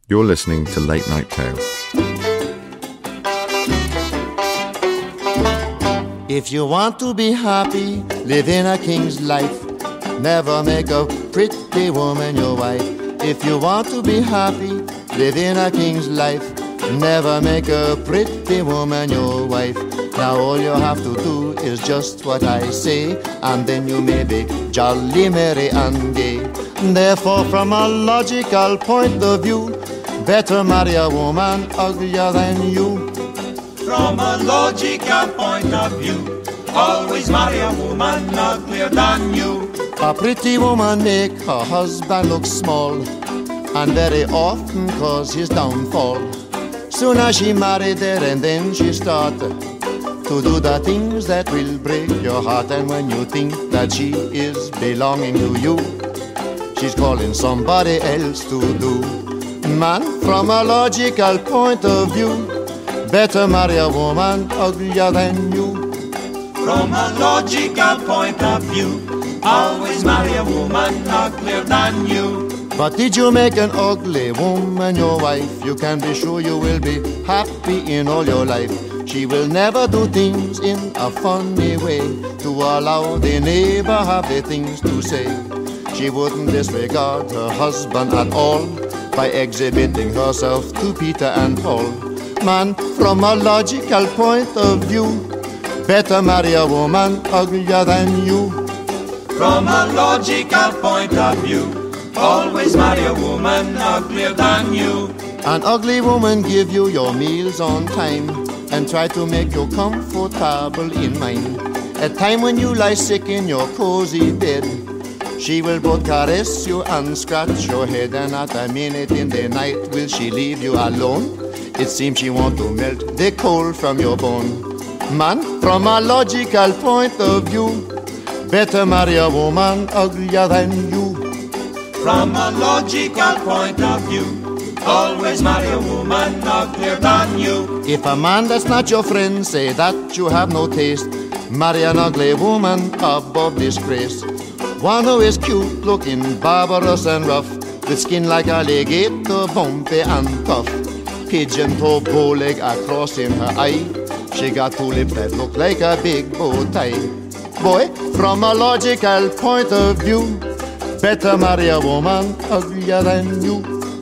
You're listening to Late Night Tales. If you want to be happy, live in a king's life. Never make a pretty woman your wife. If you want to be happy, live in a king's life. Never make a pretty woman your wife. Now all you have to do is just what I say, and then you may be jolly, merry and gay. Therefore, from a logical point of view, better marry a woman uglier than you. From a logical point of view, always marry a woman uglier than you. A pretty woman make her husband look small, and very often cause his downfall. Soon as she married there and then she start to do the things that will break your heart. And when you think that she is belonging to you, she's calling somebody else to do. Man, from a logical point of view, better marry a woman uglier than you. From a logical point of view, always marry a woman uglier than you. But did you make an ugly woman your wife, you can be sure you will be happy in all your life. She will never do things in a funny way to allow the neighbor have the things to say. She wouldn't disregard her husband at all by exhibiting herself to Peter and Paul. Man, from a logical point of view, better marry a woman uglier than you. From a logical point of view, always marry a woman uglier than you. An ugly woman give you your meals on time and try to make you comfortable in mind. At time when you lie sick in your cozy bed, she will both caress you and scratch your head. And not a minute in the night will she leave you alone. It seems she want to melt the coal from your bone. Man, from a logical point of view, better marry a woman uglier than you. From a logical point of view, always marry a woman uglier than you. If a man that's not your friend say that you have no taste, marry an ugly woman above disgrace. One who is cute looking, barbarous and rough, with skin like alligator, bumpy and tough. Pigeon toe, bow leg across in her eye. She got two lips that look like a big bow tie. Boy, from a logical point of view, better marry a woman uglier than you.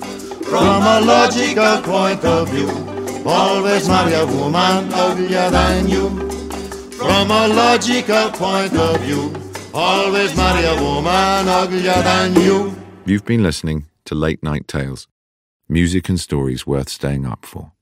From a logical point of view, always marry a woman uglier than you. From a logical point of view, always marry a woman uglier than you. You've been listening to Late Night Tales. Music and stories worth staying up for.